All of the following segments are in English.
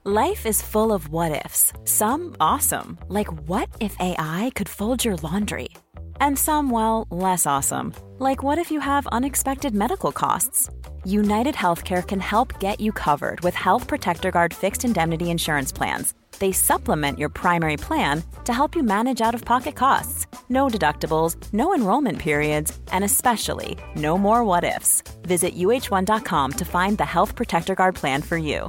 Life is full of what-ifs. Some awesome, like what if AI could fold your laundry? And some, well, less awesome, like what if you have unexpected medical costs? United Healthcare can help get you covered with Health Protector Guard fixed indemnity insurance plans. They supplement your primary plan to help you manage out-of-pocket costs. No deductibles, no enrollment periods, and especially no more what-ifs. Visit uh1.com to find the Health Protector Guard plan for you.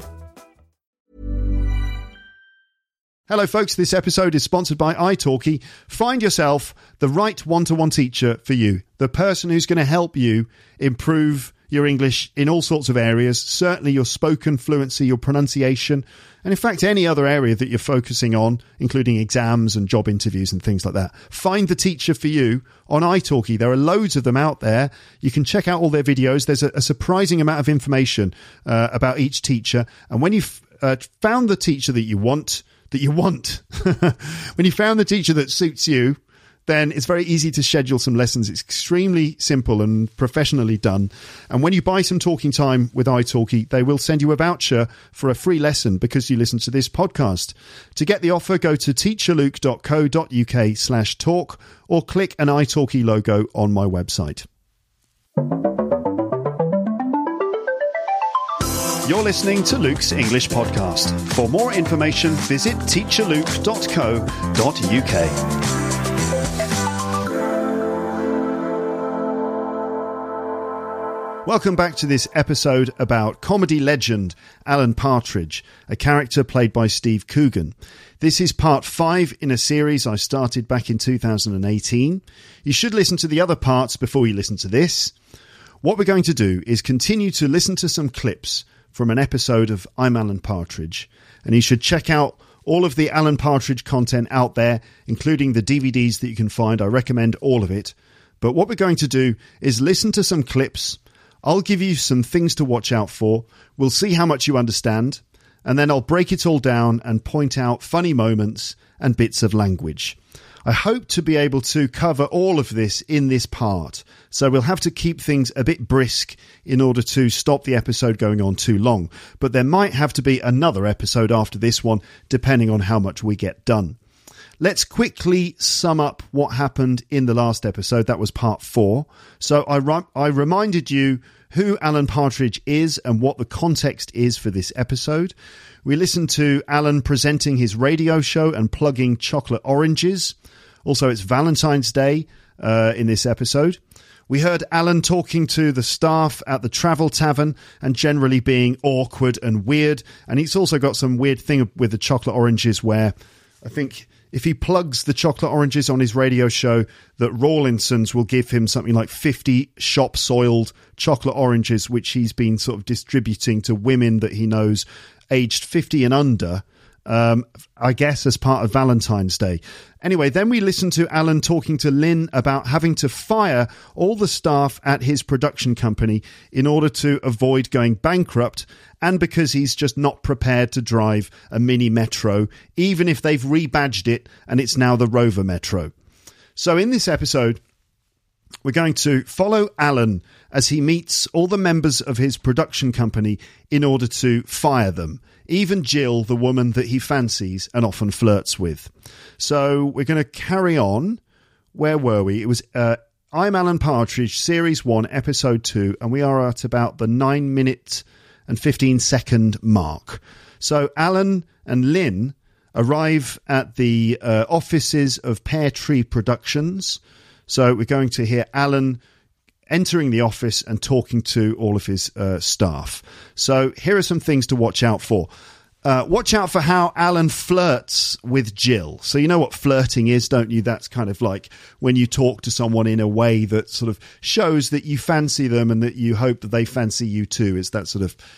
Hello folks, this episode is sponsored by italki. Find yourself the right one-to-one teacher for you, the person who's going to help you improve your English in all sorts of areas, certainly your spoken fluency, your pronunciation, and in fact any other area that you're focusing on, including exams and job interviews and things like that. Find the teacher for you on italki. There are loads of them out there. You can check out all their videos. There's a surprising amount of information about each teacher, and when you've found the teacher that you want, when you found the teacher that suits you, then it's very easy to schedule some lessons. It's extremely simple and professionally done. And when you buy some talking time with italki, they will send you a voucher for a free lesson because you listen to this podcast. To get the offer, go to teacherluke.co.uk/talk or click an italki logo on my website. You're listening to Luke's English Podcast. For more information, visit teacherluke.co.uk. Welcome back to this episode about comedy legend Alan Partridge, a character played by Steve Coogan. This is part 5 in a series I started back in 2018. You should listen to the other parts before you listen to this. What we're going to do is continue to listen to some clips from an episode of I'm Alan Partridge, and you should check out all of the Alan Partridge content out there, including the DVDs that you can find. I recommend all of it. But what we're going to do is listen to some clips. I'll give you some things to watch out for. We'll see how much you understand, and then I'll break it all down and point out funny moments and bits of language. I hope to be able to cover all of this in this part, so we'll have to keep things a bit brisk in order to stop the episode going on too long. But there might have to be another episode after this one, depending on how much we get done. Let's quickly sum up what happened in the last episode. That was part 4. So I reminded you who Alan Partridge is and what the context is for this episode. We listened to Alan presenting his radio show and plugging chocolate oranges. Also, it's Valentine's Day in this episode. We heard Alan talking to the staff at the Travel Tavern and generally being awkward and weird. And he's also got some weird thing with the chocolate oranges where I think if he plugs the chocolate oranges on his radio show, that Rawlinson's will give him something like 50 shop-soiled chocolate oranges, which he's been sort of distributing to women that he knows aged 50 and under, I guess as part of Valentine's Day. Anyway, then we listened to Alan talking to Lynn about having to fire all the staff at his production company in order to avoid going bankrupt, and because he's just not prepared to drive a mini metro, even if they've rebadged it and it's now the Rover Metro. So in this episode, we're going to follow Alan as he meets all the members of his production company in order to fire them. Even Jill, the woman that he fancies and often flirts with. So we're going to carry on. Where were we? It was I'm Alan Partridge, Series 1, Episode 2, and we are at about the 9-minute and 15-second mark. So Alan and Lynn arrive at the offices of Pear Tree Productions. So we're going to hear Alan entering the office and talking to all of his staff. So here are some things to watch out for. Watch out for how Alan flirts with Jill. So you know what flirting is, don't you? That's kind of like when you talk to someone in a way that sort of shows that you fancy them and that you hope that they fancy you too. It's that sort of,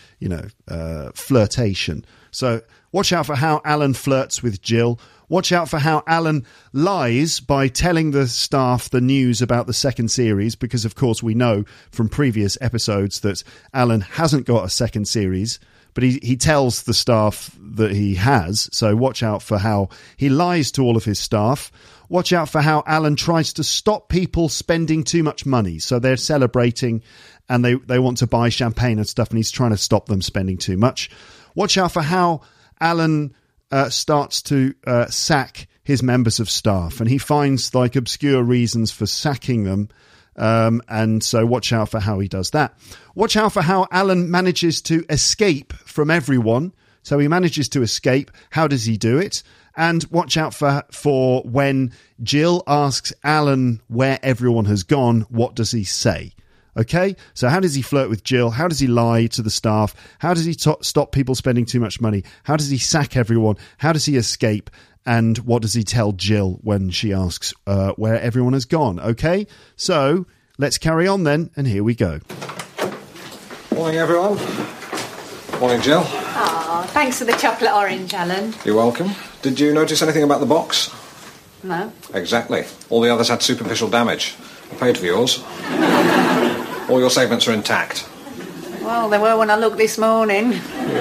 flirtation. So watch out for how Alan flirts with Jill. Watch out for how Alan lies by telling the staff the news about the second series, because, of course, we know from previous episodes that Alan hasn't got a second series, but he tells the staff that he has. So watch out for how he lies to all of his staff. Watch out for how Alan tries to stop people spending too much money. So they're celebrating and they want to buy champagne and stuff, and he's trying to stop them spending too much. Watch out for how Alan starts to sack his members of staff, and he finds like obscure reasons for sacking them. And so watch out for how he does that. Watch out for how Alan manages to escape from everyone. So he manages to escape. How does he do it? And watch out for when Jill asks Alan where everyone has gone, what does he say? Okay, so how does he flirt with Jill? How does he lie to the staff? How does he stop people spending too much money? How does he sack everyone? How does he escape? And what does he tell Jill when she asks where everyone has gone? Okay, so let's carry on then, and here we go. Morning, everyone. Morning, Jill. Oh, thanks for the chocolate orange, Alan. You're welcome. Did you notice anything about the box? No. Exactly. All the others had superficial damage. I paid for yours. All your segments are intact. Well, they were when I looked this morning.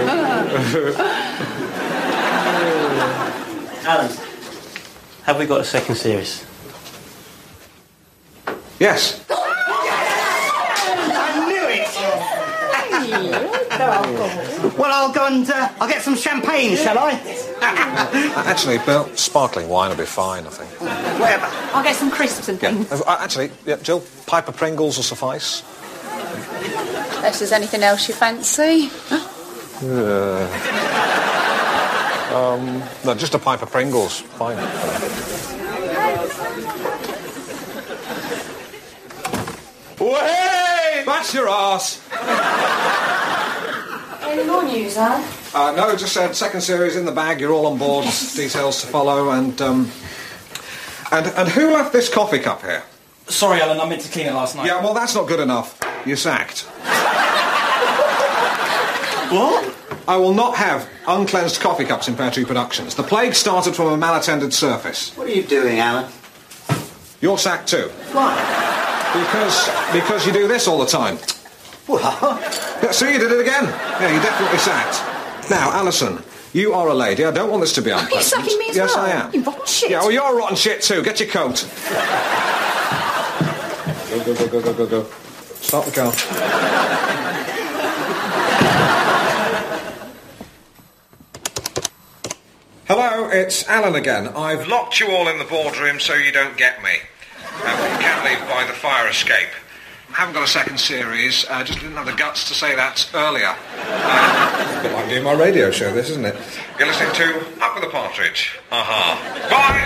Alan, have we got a second series? Yes. I knew it! Well, I'll go and I'll get some champagne, shall I? Actually, Bill, sparkling wine will be fine, I think. Whatever. I'll get some crisps and things. Actually, Jill, pipe of Pringles will suffice. Unless there's anything else you fancy. No, just a pipe of Pringles. Fine. Way! That's your arse! Any more news, Alan? No, just said second series in the bag. You're all on board. Details to follow. And who left this coffee cup here? Sorry, Alan, I meant to clean it last night. Yeah, well, that's not good enough. You're sacked. What? I will not have uncleansed coffee cups in Pear Tree Productions. The plague started from a mal-attended surface. What are you doing, Alan? You're sacked too. Why? Because you do this all the time. What? Yeah, see, you did it again. Yeah, you're definitely sacked. Now, Alison, you are a lady. I don't want this to be unpleasant. You're sacking me as yes, well? I am. You rotten shit. Yeah, well, you're rotten shit too. Get your coat. Go. Start the car. Hello, it's Alan again. I've locked you all in the boardroom so you don't get me. You can't leave by the fire escape. I haven't got a second series, just didn't have the guts to say that earlier. A bit like doing my radio show, this, isn't it? You're listening to Up with the Partridge. Bye!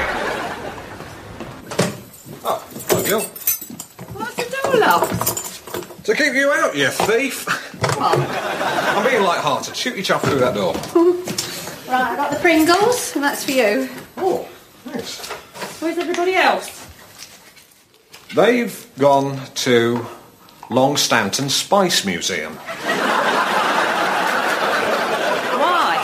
Oh, hello, Jill. What's the door locked? To keep you out, you thief! I'm being light-hearted. Shoot your chuff through that door. Right, I got the Pringles, and that's for you. Oh, thanks. Where's everybody else? They've gone to Longstanton Spice Museum. Why?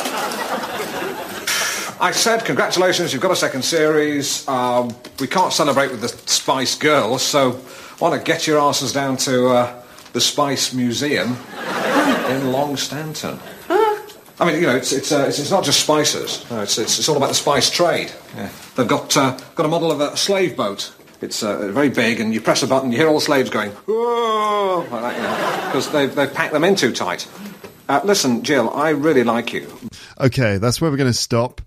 I said, congratulations, you've got a second series. We can't celebrate with the Spice Girls, so why not get your asses down to the Spice Museum in Longstanton? I mean, you know, it's not just spices. No, it's all about the spice trade. Yeah. They've got a model of a slave boat. It's very big, and you press a button, you hear all the slaves going, whoa, like that, you know, because they've packed them in too tight. Listen, Jill, I really like you. Okay, that's where we're going to stop.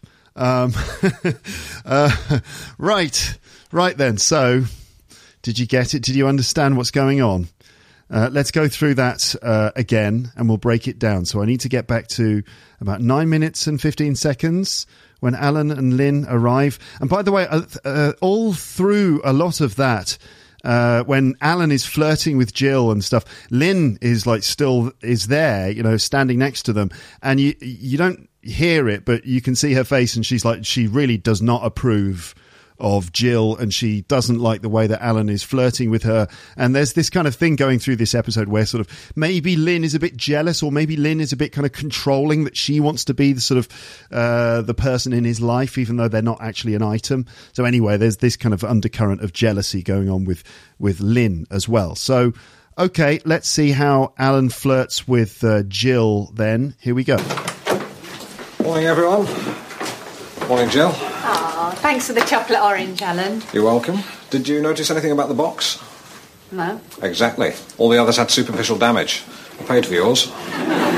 Right then. So, did you get it? Did you understand what's going on? Let's go through that again, and we'll break it down. So I need to get back to about 9 minutes and 15 seconds when Alan and Lynn arrive. And by the way, all through a lot of that, when Alan is flirting with Jill and stuff, Lynn is like still is there, you know, standing next to them, and you don't hear it, but you can see her face, and she's like, she really does not approve of Jill, and she doesn't like the way that Alan is flirting with her. And there's this kind of thing going through this episode where sort of maybe Lynn is a bit jealous, or maybe Lynn is a bit kind of controlling, that she wants to be the sort of the person in his life, even though they're not actually an item. So anyway, there's this kind of undercurrent of jealousy going on with Lynn as well. So okay, let's see how Alan flirts with Jill then. Here we go. Morning, everyone. Morning, Jill. Oh, thanks for the chocolate orange, Alan. You're welcome. Did you notice anything about the box? No. Exactly. All the others had superficial damage. I paid for yours.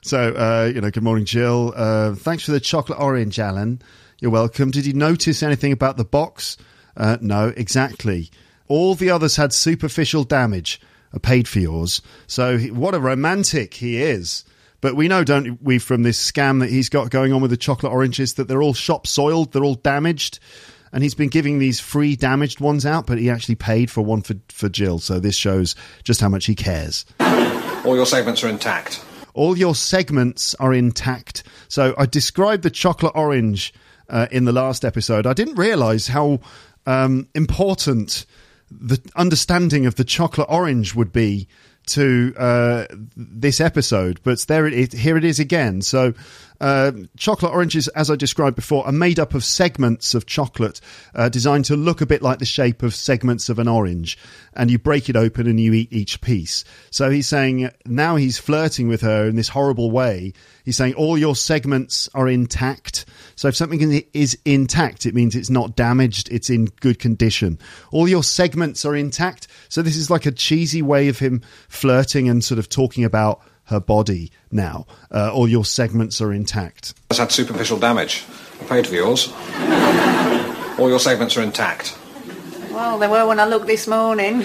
So, good morning, Jill. Thanks for the chocolate orange, Alan. You're welcome. Did you notice anything about the box? No, exactly. All the others had superficial damage. I paid for yours. So what a romantic he is. But we know, don't we, from this scam that he's got going on with the chocolate oranges, that they're all shop soiled, they're all damaged. And he's been giving these free damaged ones out, but he actually paid for one for Jill. So this shows just how much he cares. All your segments are intact. All your segments are intact. So I described the chocolate orange in the last episode. I didn't realise how important the understanding of the chocolate orange would be to this episode, but here it is again. So chocolate oranges, as I described before, are made up of segments of chocolate designed to look a bit like the shape of segments of an orange, and you break it open and you eat each piece. So he's saying now he's flirting with her in this horrible way. He's saying all your segments are intact. So if something is intact, it means it's not damaged, it's in good condition. All your segments are intact. So this is like a cheesy way of him flirting and sort of talking about her body now. All your segments are intact. It's had superficial damage. I paid for yours. All your segments are intact. Well, they were when I looked this morning.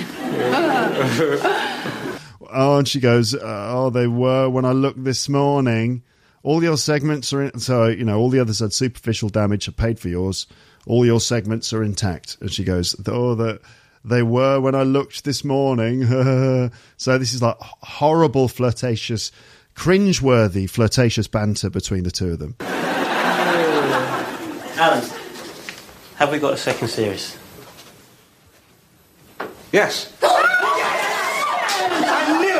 Oh, and she goes, they were when I looked this morning. All your segments are in. So, all the others had superficial damage. I paid for yours. All your segments are intact. And she goes, they were when I looked this morning. So this is like horrible, flirtatious, cringe-worthy, flirtatious banter between the two of them. Alan, have we got a second series? Yes. I knew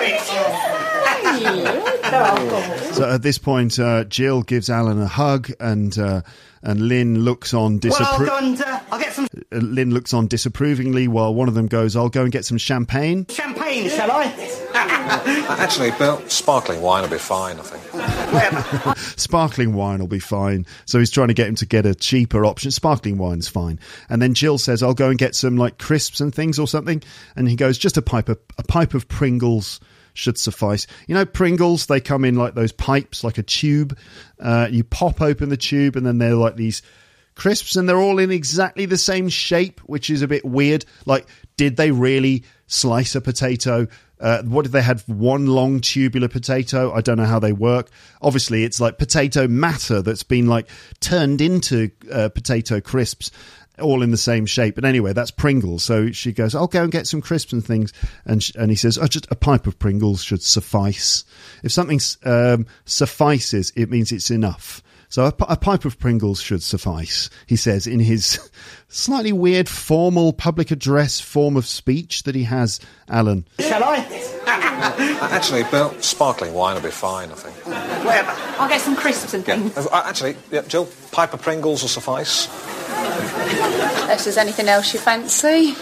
it! So at this point, Jill gives Alan a hug, and Lynn looks on I'll get some Lynn looks on disapprovingly while one of them goes, I'll go and get some champagne. champagne, shall I? Actually, Bill, sparkling wine will be fine, I think. Sparkling wine will be fine. So he's trying to get him to get a cheaper option. Sparkling wine's fine. And then Jill says, I'll go and get some like crisps and things or something. And he goes, just a pipe of Pringles should suffice. Pringles, they come in like those pipes, like a tube. You pop open the tube and then they're like these crisps, and they're all in exactly the same shape, which is a bit weird. Like, did they really slice a potato? What did they have? One long tubular potato? I don't know how they work. Obviously, it's like potato matter that's been like turned into potato crisps, all in the same shape. But anyway, that's Pringles. So she goes, I'll go and get some crisps and things. And he says, just a pipe of Pringles should suffice. If something suffices, it means it's enough. So a pipe of Pringles should suffice, he says, in his slightly weird formal public address form of speech that he has, Alan. Shall I? Actually, Bill, sparkling wine will be fine, I think. Whatever. I'll get some crisps and things. Actually, Jill, pipe of Pringles will suffice. Unless there's anything else you fancy.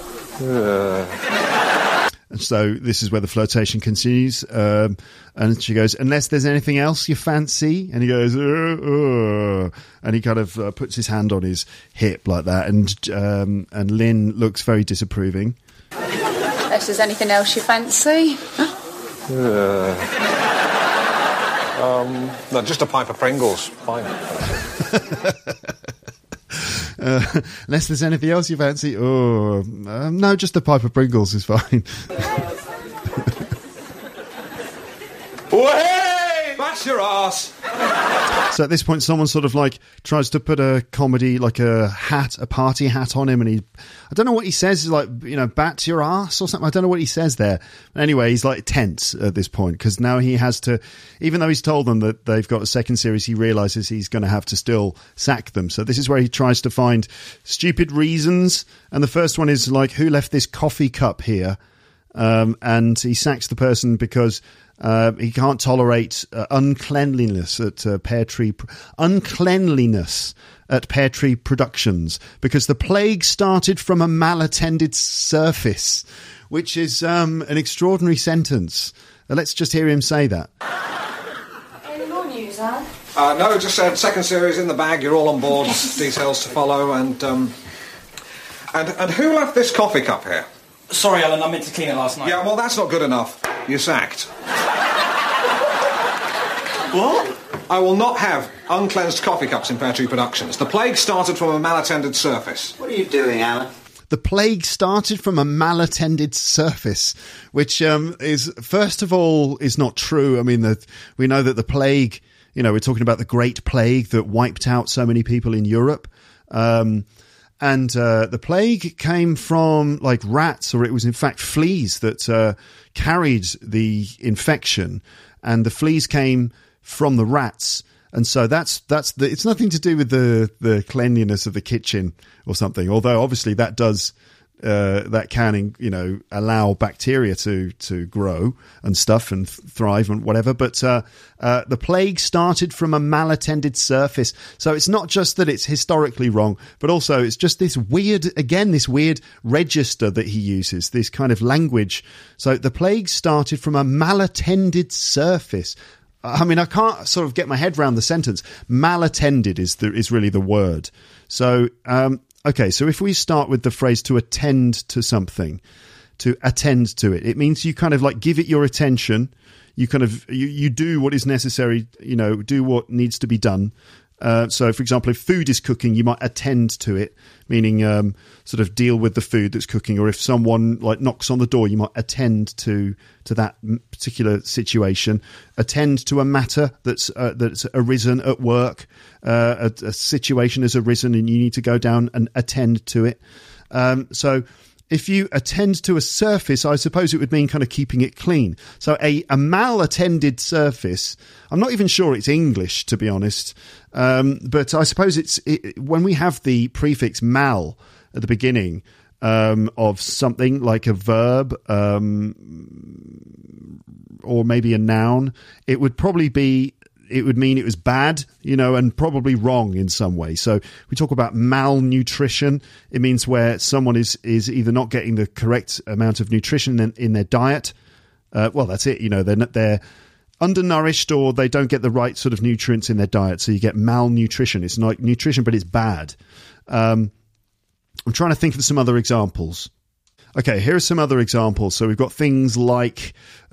And so this is where the flirtation continues. And she goes, unless there's anything else you fancy. And he goes, and he kind of puts his hand on his hip like that. And Lynn looks very disapproving. Unless there's anything else you fancy. No, just a pipe of Pringles, fine. Unless there's anything else you fancy. No, just a pipe of Pringles is fine. Hey, that's your arse. So at this point, someone sort of like tries to put a comedy, like a party hat on him, and I don't know what he says, like, bat your ass or something. I don't know what he says there. Anyway, he's like tense at this point because now he has to, even though he's told them that they've got a second series, he realizes he's going to have to still sack them. So this is where he tries to find stupid reasons. And the first one is like, who left this coffee cup here? And he sacks the person because he can't tolerate uncleanliness at Pear Tree Productions because the plague started from a mal-attended surface, which is an extraordinary sentence. Let's just hear him say that. Any more news, Al? No, just said second series in the bag. You're all on board. Details to follow. And who left this coffee cup here? Sorry, Alan, I meant to clean it last night. Yeah, well, that's not good enough. You're sacked. What? I will not have uncleansed coffee cups in Pear Tree Productions. The plague started from a mal-attended surface. What are you doing, Alan? The plague started from a mal-attended surface, which is, first of all, is not true. I mean, we know that the plague, we're talking about the Great Plague that wiped out so many people in Europe. And the plague came from like rats, or it was in fact fleas that carried the infection, and the fleas came from the rats. And so it's nothing to do with the cleanliness of the kitchen or something, although obviously that does that can allow bacteria to grow and stuff and thrive and whatever. But the plague started from a mal-attended surface. So it's not just that it's historically wrong, but also it's just this weird register that he uses, this kind of language. So the plague started from a mal-attended surface. I mean, I can't sort of get my head around the sentence. Mal-attended is really the word. So, okay, so if we start with the phrase to attend to something, to attend to it, it means you kind of like give it your attention. You kind of, you do what is necessary, do what needs to be done. So, for example, if food is cooking, you might attend to it, meaning sort of deal with the food that's cooking. Or if someone like knocks on the door, you might attend to that particular situation. Attend to a matter that's arisen at work. A situation has arisen, and you need to go down and attend to it. So if you attend to a surface, I suppose it would mean kind of keeping it clean. So a mal-attended surface, I'm not even sure it's English, to be honest. But I suppose when we have the prefix mal at the beginning of something like a verb or maybe a noun, it would mean it was bad, and probably wrong in some way. So we talk about malnutrition. It means where someone is either not getting the correct amount of nutrition in their diet. Well, that's it. They're undernourished, or they don't get the right sort of nutrients in their diet. So you get malnutrition. It's not nutrition, but it's bad. I'm trying to think of some other examples. Okay, here are some other examples. So we've got things like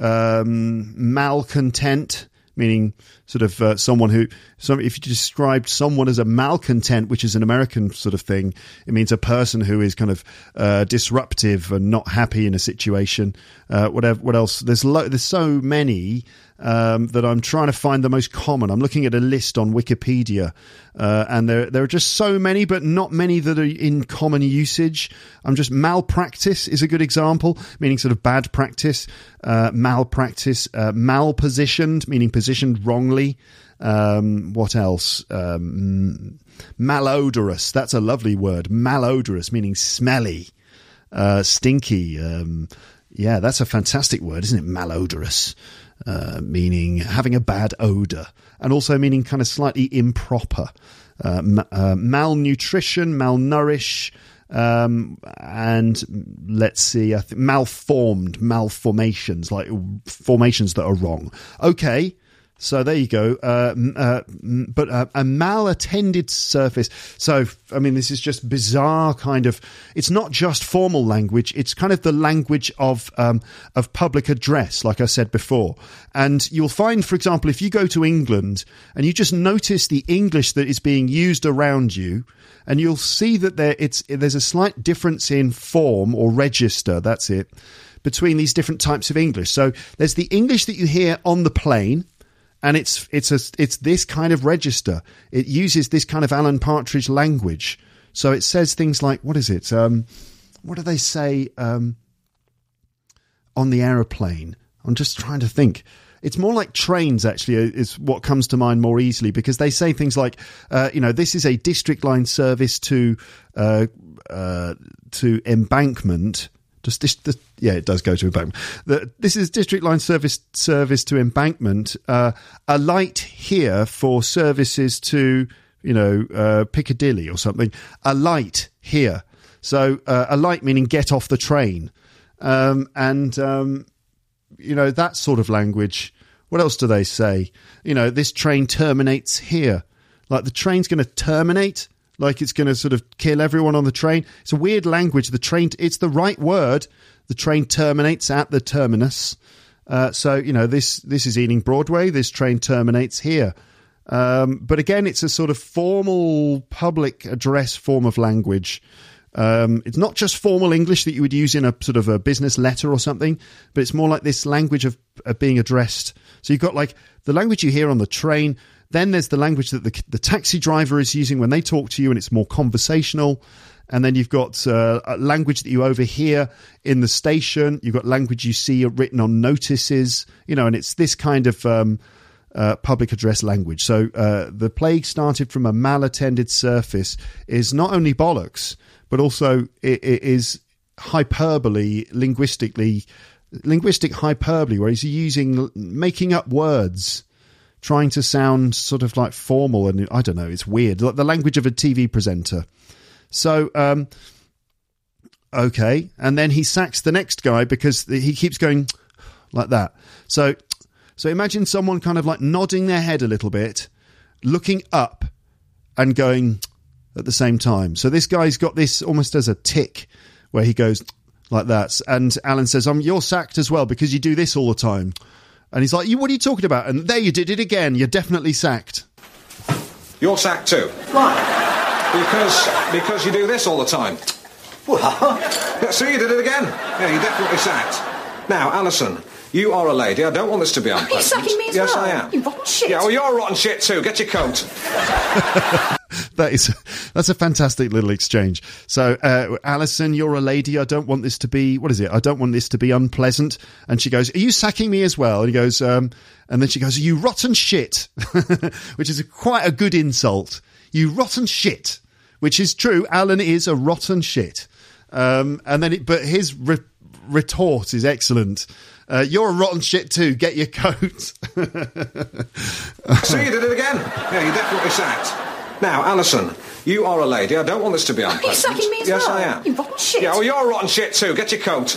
malcontent, meaning sort of if you described someone as a malcontent, which is an American sort of thing, it means a person who is kind of disruptive and not happy in a situation. What else? There's so many that I'm trying to find the most common. I'm looking at a list on Wikipedia, and there are just so many, but not many that are in common usage. Malpractice is a good example, meaning sort of bad practice. Malpractice, malpositioned, meaning positioned wrongly. What else? Malodorous. That's a lovely word. Malodorous, meaning smelly, stinky. Yeah, that's a fantastic word, isn't it? Malodorous. Meaning having a bad odour, and also meaning kind of slightly improper. Malnutrition, malnourish, and let's see, I think malformed, malformations, like formations that are wrong. Okay. So there you go. But a mal-attended surface. So, I mean, this is just bizarre kind of, it's not just formal language. It's kind of the language of public address, like I said before. And you'll find, for example, if you go to England and you just notice the English that is being used around you, and you'll see that there's a slight difference in form or register. That's it. Between these different types of English. So there's the English that you hear on the plane. And it's this kind of register. It uses this kind of Alan Partridge language. So it says things like, what is it? What do they say on the aeroplane? I'm just trying to think. It's more like trains, actually, is what comes to mind more easily, because they say things like, this is a district line service to Embankment. It does go to Embankment. This is district line service to Embankment. A light here for services to, Piccadilly or something. A light here. So a light meaning get off the train. That sort of language. What else do they say? This train terminates here. Like the train's going to terminate. Like it's going to sort of kill everyone on the train. It's a weird language. It's the right word. The train terminates at the terminus. So, this is Ealing Broadway. This train terminates here. But again, it's a sort of formal public address form of language. It's not just formal English that you would use in a sort of a business letter or something, but it's more like this language of being addressed. So you've got like the language you hear on the train. Then there's the language that the taxi driver is using when they talk to you, and it's more conversational. And then you've got language that you overhear in the station. You've got language you see written on notices, and it's this kind of public address language. So the plague started from a mal-attended surface is not only bollocks, but also it is hyperbole, linguistic hyperbole, where he's making up words, trying to sound sort of like formal, and I don't know, it's weird, like the language of a TV presenter. So, okay, and then he sacks the next guy because he keeps going like that. So imagine someone kind of like nodding their head a little bit, looking up and going at the same time. So this guy's got this almost as a tick where he goes like that. And Alan says, you're sacked as well because you do this all the time. And he's like, what are you talking about? And there you did it again. You're definitely sacked. You're sacked too. Why? Because you do this all the time. What? Yeah, see, you did it again. Yeah, you're definitely sacked. Now, Alison, you are a lady. I don't want this to be unpleasant. Are you sacking me as yes, well? I am. You rotten shit. Yeah, well, you're rotten shit too. Get your coat. That's a fantastic little exchange. So, Alison, you're a lady. I don't want this to be, what is it? I don't want this to be unpleasant. And she goes, are you sacking me as well? And he goes, and then she goes, you rotten shit, which is quite a good insult. You rotten shit, which is true. Alan is a rotten shit. And then, but his retort is excellent. You're a rotten shit too. Get your coat. See, you did it again. Yeah, you're definitely sacked. Now, Alison, you are a lady. I don't want this to be unpleasant. Are you sacking me as yes, well? I am. You rotten shit. Yeah, well, you're a rotten shit too. Get your coat.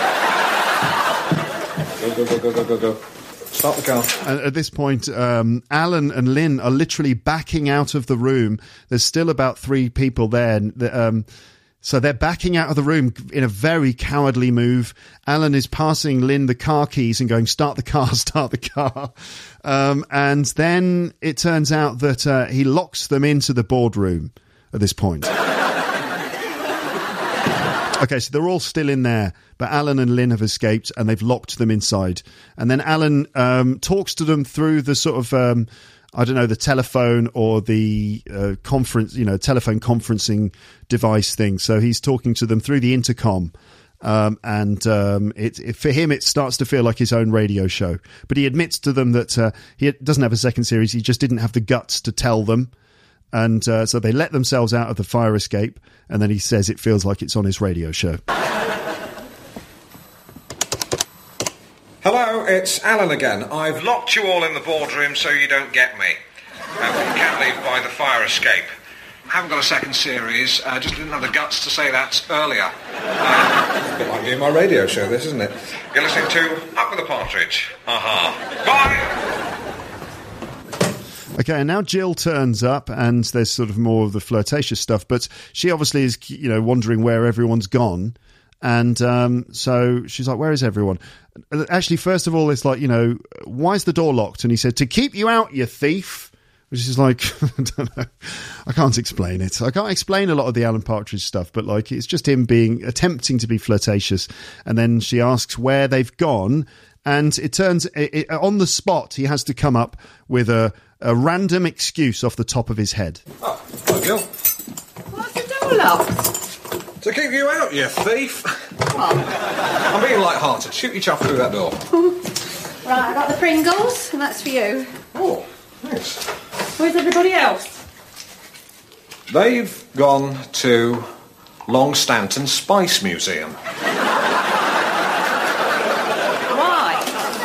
Go. Start the car. And at this point, Alan and Lynn are literally backing out of the room. There's still about 3 people there. So they're backing out of the room in a very cowardly move. Alan is passing Lynn the car keys and going, start the car. And then it turns out that he locks them into the boardroom at this point. Okay, so they're all still in there, but Alan and Lynn have escaped and they've locked them inside. And then Alan talks to them through the sort of, I don't know, the telephone or the conference, telephone conferencing device thing. So he's talking to them through the intercom. For him, it starts to feel like his own radio show. But he admits to them that he doesn't have a second series. He just didn't have the guts to tell them. And so they let themselves out of the fire escape. And then he says it feels like it's on his radio show. Hello, it's Alan again. I've locked you all in the boardroom so you don't get me. You can't leave by the fire escape. I haven't got a second series. Just didn't have the guts to say that earlier. A bit like doing my radio show, this, isn't it? You're listening to Up With the Partridge. Bye! Okay, and now Jill turns up, and there's sort of more of the flirtatious stuff, but she obviously is, wondering where everyone's gone. And so she's like, where is everyone? Actually, first of all, it's like, why is the door locked? And he said, to keep you out, you thief. Which is like, I don't know. I can't explain it. I can't explain a lot of the Alan Partridge stuff, but like, it's just him attempting to be flirtatious. And then she asks where they've gone. And it turns, on the spot, he has to come up with a random excuse off the top of his head. Oh, hi, Jill. Why's the door locked? To keep you out, you thief. What? I'm being light-hearted. Shoot your chuff through that door. Right, I got the Pringles, and that's for you. Oh, thanks. Where's everybody else? They've gone to Longstanton Spice Museum. Why?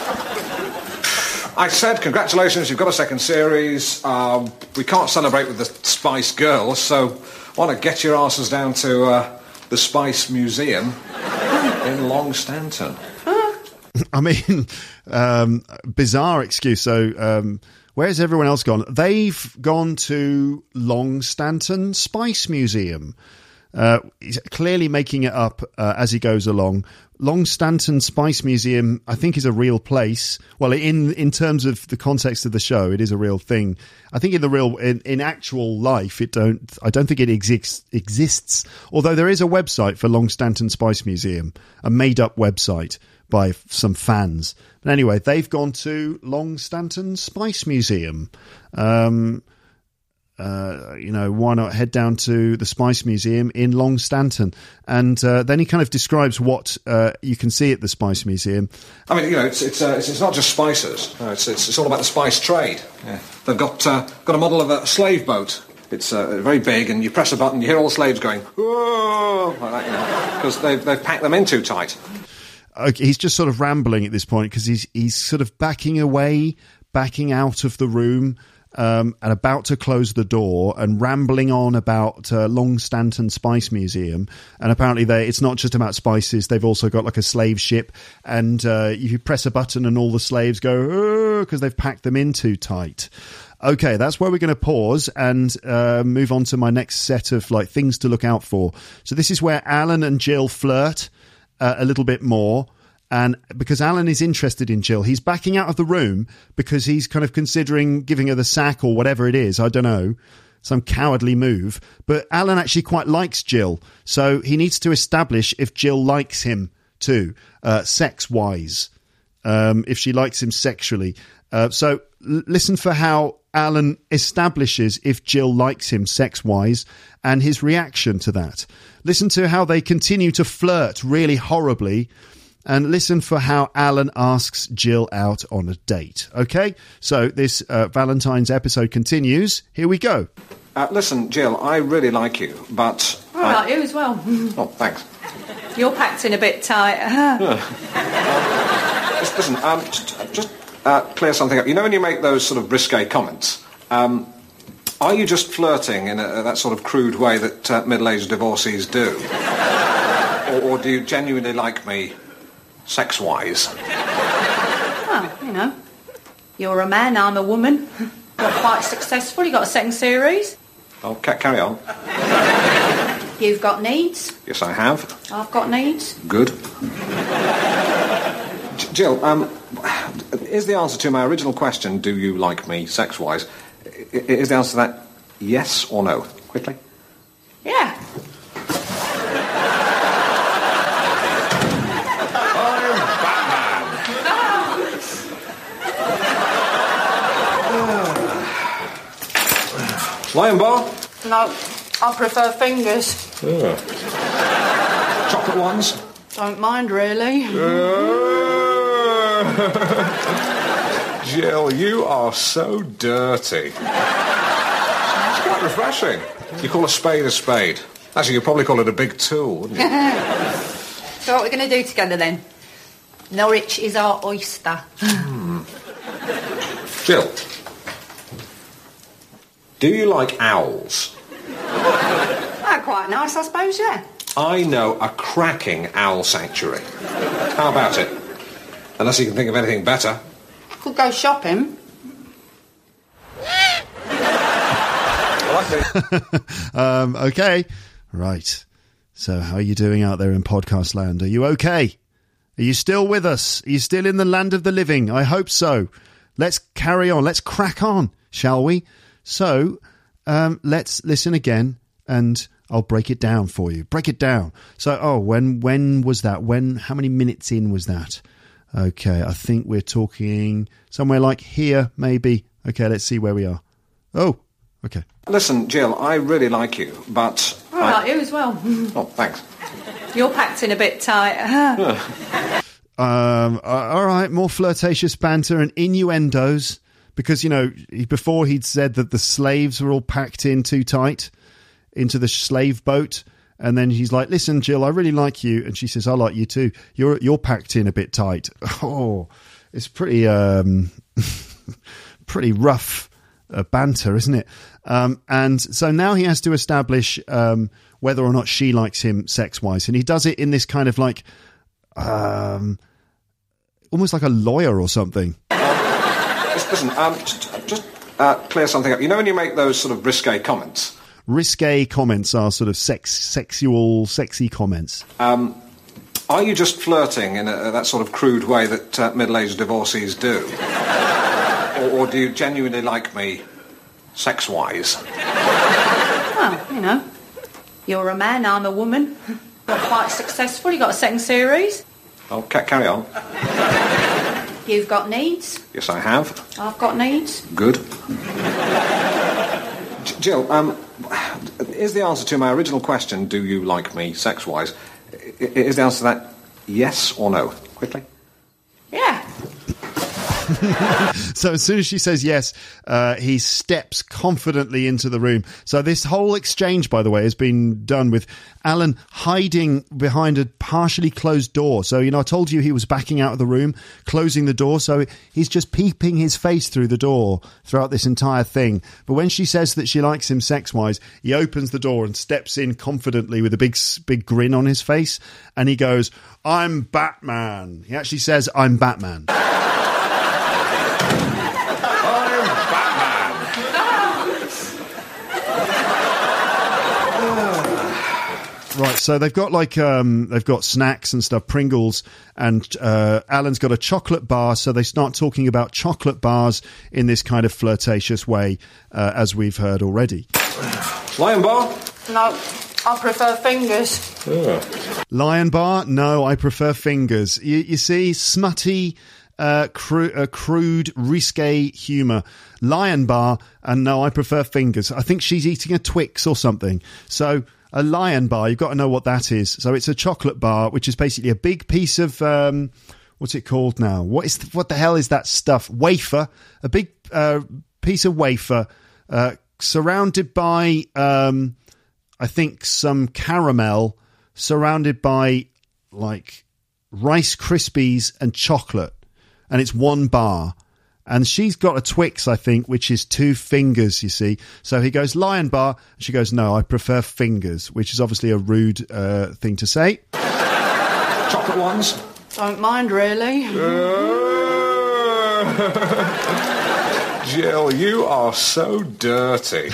I said, congratulations, you've got a second series. We can't celebrate with the Spice Girls, so why not get your asses down to the Spice Museum in Longstanton? I mean, bizarre excuse. So, where's everyone else gone? They've gone to Longstanton Spice Museum. He's clearly making it up as he goes along. Long Stanton Spice Museum, I think, is a real place. Well, in terms of the context of the show, it is a real thing. I think in actual life, I don't think it exists. Although there is a website for Long Stanton Spice Museum, a made-up website by some fans. But anyway, they've gone to Long Stanton Spice Museum. Why not head down to the Spice Museum in Long Stanton? And then he kind of describes what you can see at the Spice Museum. I mean, it's not just spices. No, it's all about the spice trade. Yeah. They've got a model of a slave boat. It's very big, and you press a button, you hear all the slaves going, whoa, like that, because they've packed them in too tight. Okay, he's just sort of rambling at this point because he's sort of backing out of the room. And about to close the door and rambling on about Long Stanton Spice Museum. And apparently it's not just about spices. They've also got like a slave ship. And you press a button and all the slaves go, because they've packed them in too tight. Okay, that's where we're going to pause and move on to my next set of like things to look out for. So this is where Alan and Jill flirt a little bit more. And because Alan is interested in Jill, he's backing out of the room because he's kind of considering giving her the sack or whatever it is. I don't know. Some cowardly move. But Alan actually quite likes Jill. So he needs to establish if Jill likes him too, sex-wise, if she likes him sexually. So listen for how Alan establishes if Jill likes him sex-wise and his reaction to that. Listen to how they continue to flirt really horribly. And listen for how Alan asks Jill out on a date. Okay? So this Valentine's episode continues. Here we go. Listen, Jill, I really like you, but... I like you as well. Oh, thanks. You're packed in a bit tight. Listen, just clear something up. You know when you make those sort of risque comments, are you just flirting in that sort of crude way that middle-aged divorcees do? Or do you genuinely like me... sex-wise? Well, you're a man, I'm a woman. You're quite successful, you got a second series. Oh, carry on. You've got needs. Yes, I have. I've got needs. Good. Jill, is the answer to my original question, do you like me sex-wise, is the answer to that yes or no? Quickly. Yeah. Lion bar? No, I prefer fingers. Oh. Chocolate ones? Don't mind, really. Jill, you are so dirty. It's quite refreshing. You call a spade a spade. Actually, you'd probably call it a big tool, wouldn't you? So what we're going to do together, then? Norwich is our oyster. Jill. Do you like owls? Quite nice, I suppose, yeah. I know a cracking owl sanctuary. How about it? Unless you can think of anything better. Could go shopping. Okay. Right. So how are you doing out there in podcast land? Are you okay? Are you still with us? Are you still in the land of the living? I hope so. Let's carry on. Let's crack on, shall we? So, let's listen again, and I'll break it down for you. Break it down. So, when was that? How many minutes in was that? Okay, I think we're talking somewhere like here, maybe. Okay, let's see where we are. Oh, okay. Listen, Jill, I really like you, but... I like you as well. Oh, thanks. You're packed in a bit tight. All right, more flirtatious banter and innuendos. Because, before he'd said that the slaves were all packed in too tight into the slave boat. And then he's like, listen, Jill, I really like you. And she says, I like you too. You're packed in a bit tight. Oh, it's pretty pretty rough banter, isn't it? And so now he has to establish whether or not she likes him sex-wise. And he does it in this kind of like, almost like a lawyer or something. Listen, just clear something up. You know when you make those sort of risque comments? risque comments are sort of sexual, sexy comments. Are you just flirting in that sort of crude way that middle-aged divorcees do? or do you genuinely like me, sex-wise? Well, you know, you're a man, I'm a woman. You're quite successful, you got a second series. Oh, carry on. You've got needs. Yes, I have. I've got needs. Good. Jill, is the answer to my original question, do you like me sex-wise, is the answer to that yes or no? Quickly. Yeah. So as soon as she says yes, he steps confidently into the room. So this whole exchange, by the way, has been done with Alan hiding behind a partially closed door. So, you know, I told you he was backing out of the room, closing the door. So he's just peeping his face through the door throughout this entire thing. But when she says that she likes him sex-wise, he opens the door and steps in confidently with a big grin on his face. And he goes, "I'm Batman." He actually says, "I'm Batman." Right, so they've got they've got snacks and stuff, Pringles, and Alan's got a chocolate bar, so they start talking about chocolate bars in this kind of flirtatious way, as we've heard already. Lion bar? No, I prefer fingers. Yeah. Lion bar? No, I prefer fingers. You see, smutty, crude, risque humour. Lion bar, and no, I prefer fingers. I think she's eating a Twix or something. So a Lion bar, you've got to know what that is. So it's a chocolate bar, which is basically a big piece of what's it called now? What the hell is that stuff? Wafer, a big piece of wafer, surrounded by I think some caramel, surrounded by like Rice Krispies and chocolate, and it's one bar. And she's got a Twix, I think, which is 2 fingers, you see. So he goes, Lion bar. And she goes, no, I prefer fingers, which is obviously a rude thing to say. Chocolate ones? Don't mind, really. Jill, you are so dirty.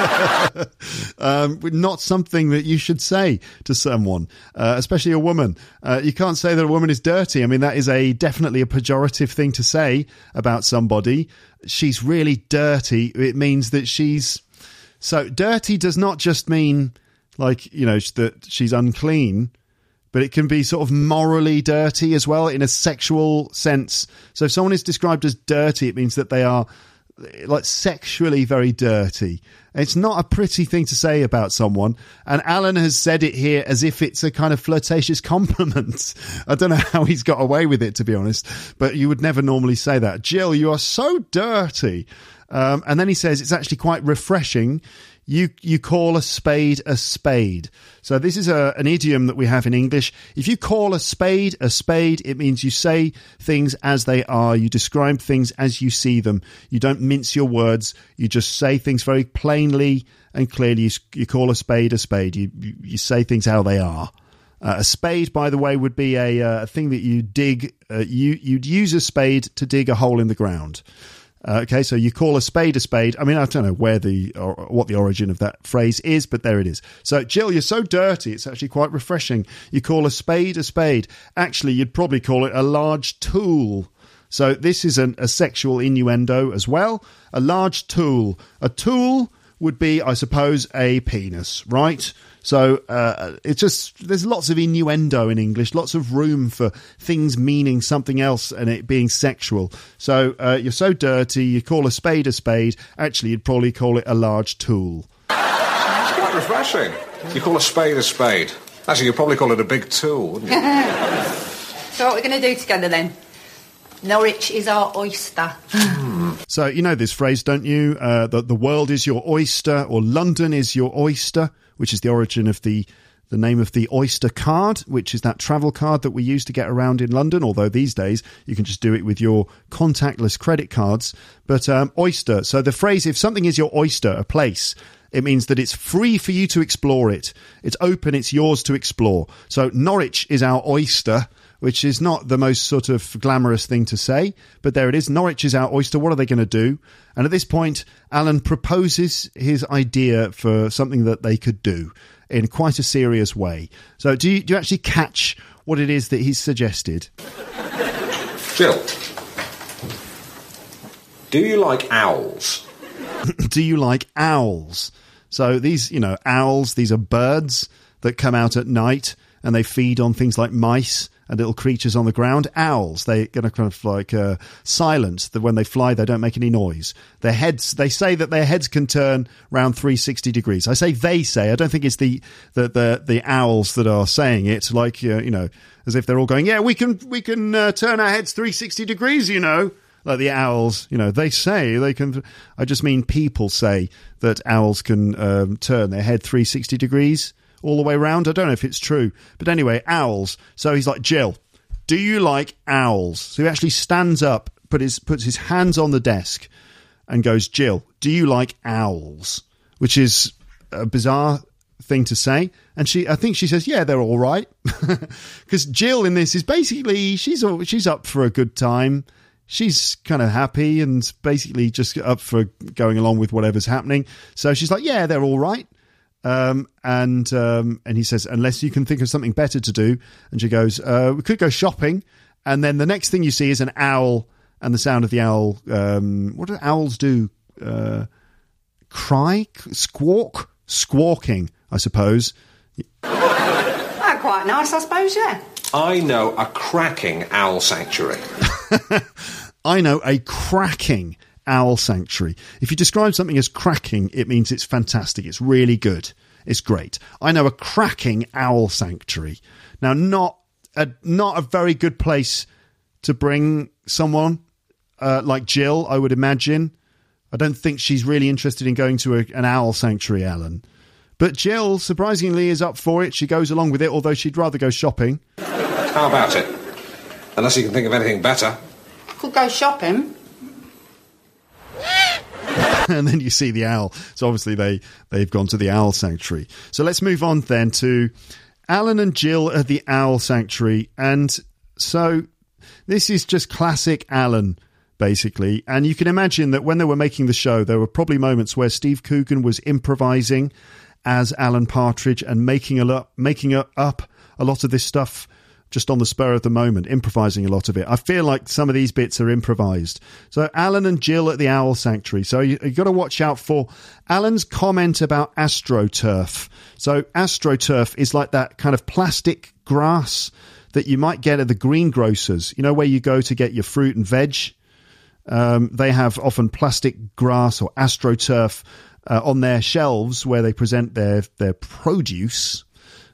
Not something that you should say to someone, especially a woman. You can't say that a woman is dirty. I mean, that is definitely a pejorative thing to say about somebody. She's really dirty. It means that she's... So dirty does not just mean, like, you know, that she's unclean, but it can be sort of morally dirty as well in a sexual sense. So if someone is described as dirty, it means that they are like sexually very dirty. It's not a pretty thing to say about someone, and Alan has said it here as if it's a kind of flirtatious compliment. I don't know how he's got away with it, to be honest, but you would never normally say that. Jill, you are so dirty. And then he says it's actually quite refreshing. You call a spade a spade. So this is an idiom that we have in English. If you call a spade, it means you say things as they are. You describe things as you see them. You don't mince your words. You just say things very plainly and clearly. You call a spade. You say things how they are. A spade, by the way, would be a thing that you dig. You'd use a spade to dig a hole in the ground. Okay, so you call a spade. I mean, I don't know what the origin of that phrase is, but there it is. So, Jill, you're so dirty, it's actually quite refreshing. You call a spade. Actually, you'd probably call it a large tool. So this is a sexual innuendo as well. A large tool. A tool would be, I suppose, a penis, right? So there's lots of innuendo in English, lots of room for things meaning something else and it being sexual. So you're so dirty, you call a spade. Actually, you'd probably call it a large tool. It's quite refreshing. You call a spade. Actually, you'd probably call it a big tool, wouldn't you? So what we're going to do together then? Norwich is our oyster. So you know this phrase, don't you? The world is your oyster, or London is your oyster, which is the origin of the name of the Oyster card, which is that travel card that we use to get around in London, although these days you can just do it with your contactless credit cards. But oyster, so the phrase, if something is your oyster, a place, it means that it's free for you to explore it. It's open, it's yours to explore. So Norwich is our oyster, which is not the most sort of glamorous thing to say, but there it is. Norwich is our oyster. What are they going to do? And at this point, Alan proposes his idea for something that they could do in quite a serious way. So do you actually catch what it is that he's suggested? Jill, do you like owls? Do you like owls? So these, owls, these are birds that come out at night and they feed on things like mice and little creatures on the ground. Owls, they're kind of like silent. That when they fly, they don't make any noise. Their heads, they say that their heads can turn around 360 degrees. I say they say. I don't think it's the owls that are saying it. Like as if they're all going, yeah, we can turn our heads 360 degrees. Like the owls, they say they can. I just mean people say that owls can turn their head 360 degrees all the way around. I don't know if it's true. But anyway, owls. So he's like, Jill, do you like owls? So he actually stands up, puts his hands on the desk and goes, Jill, do you like owls? Which is a bizarre thing to say. And I think she says, yeah, they're all right. Because Jill in this is basically, she's up for a good time. She's kind of happy and basically just up for going along with whatever's happening. So she's like, yeah, they're all right. And he says, unless you can think of something better to do. And she goes, we could go shopping. And then the next thing you see is an owl and the sound of the owl. What do owls do? Cry? Squawk? Squawking, I suppose. That's quite nice, I suppose, yeah. I know a cracking owl sanctuary. I know a cracking owl sanctuary. If you describe something as cracking, it means it's fantastic. It's really good. It's great. I know a cracking owl sanctuary. Now, not a very good place to bring someone like Jill, I would imagine. I don't think she's really interested in going to an owl sanctuary, Alan. But Jill, surprisingly, is up for it. She goes along with it, although she'd rather go shopping. How about it? Unless you can think of anything better. Could go shopping. And then you see the owl. So obviously they've gone to the owl sanctuary. So let's move on then to Alan and Jill at the owl sanctuary. And so this is just classic Alan, basically. And you can imagine that when they were making the show, there were probably moments where Steve Coogan was improvising as Alan Partridge and making up a lot of this stuff just on the spur of the moment, improvising a lot of it. I feel like some of these bits are improvised. So Alan and Jill at the Owl Sanctuary. So you've got to watch out for Alan's comment about AstroTurf. So AstroTurf is like that kind of plastic grass that you might get at the greengrocers, where you go to get your fruit and veg. They have often plastic grass or AstroTurf on their shelves where they present their produce.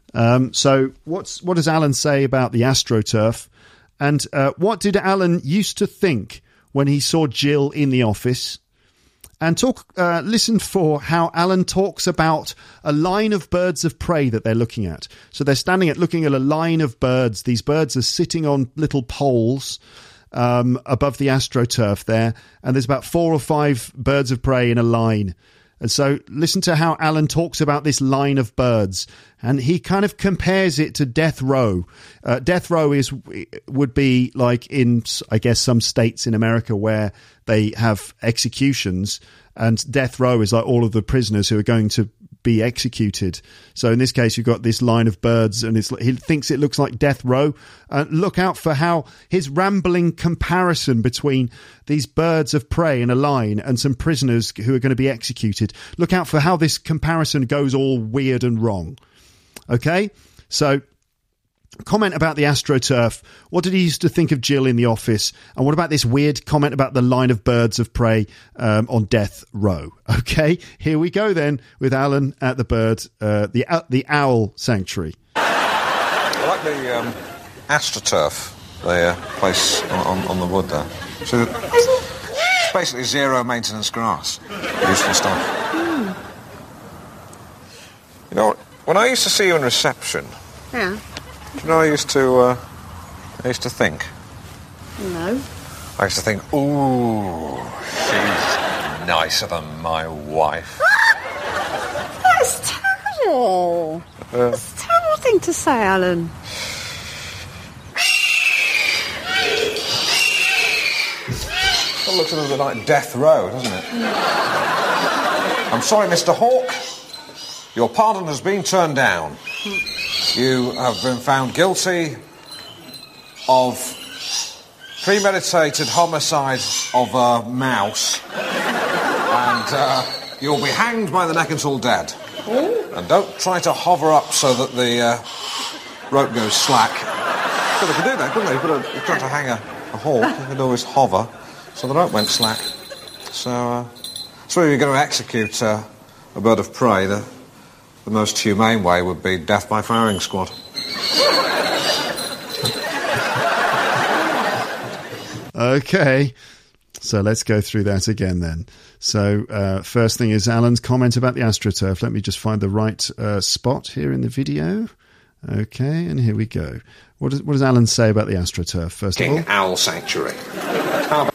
So what does Alan say about the AstroTurf? And what did Alan used to think when he saw Jill in the office? And listen for how Alan talks about a line of birds of prey that they're looking at. So they're looking at a line of birds. These birds are sitting on little poles above the AstroTurf there. And there's about 4 or 5 birds of prey in a line. And so listen to how Alan talks about this line of birds. And he kind of compares it to death row. Death row would be like in, I guess, some states in America where they have executions. And death row is like all of the prisoners who are going to be executed. So in this case, you've got this line of birds and he thinks it looks like death row. Look out for how his rambling comparison between these birds of prey in a line and some prisoners who are going to be executed. Look out for how this comparison goes all weird and wrong. Okay, so comment about the AstroTurf. What did he used to think of Jill in the office? And what about this weird comment about the line of birds of prey on death row? Okay, here we go then with Alan at the Owl Sanctuary. I like the AstroTurf, the place on the wood there. So it's basically zero maintenance grass. Useful stuff. When I used to see you in reception. Yeah. Do you know I used to think? No. I used to think, ooh, she's nicer than my wife. That's terrible. That's a terrible thing to say, Alan. looks a little bit like Death Row, doesn't it? I'm sorry, Mr. Hawke. Your pardon has been turned down. You have been found guilty of premeditated homicide of a mouse. And you'll be hanged by the neck until dead. And don't try to hover up so that the rope goes slack. Well, they could do that, couldn't they? If you tried to hang a hawk, you could always hover so the rope went slack. So if you're going to execute a bird of prey, the most humane way would be death by firing squad. Okay, so let's go through that again then. So first thing is Alan's comment about the AstroTurf. Let me just find the right spot here in the video. Okay, and here we go. What does Alan say about the AstroTurf, first of all? King Owl Sanctuary. I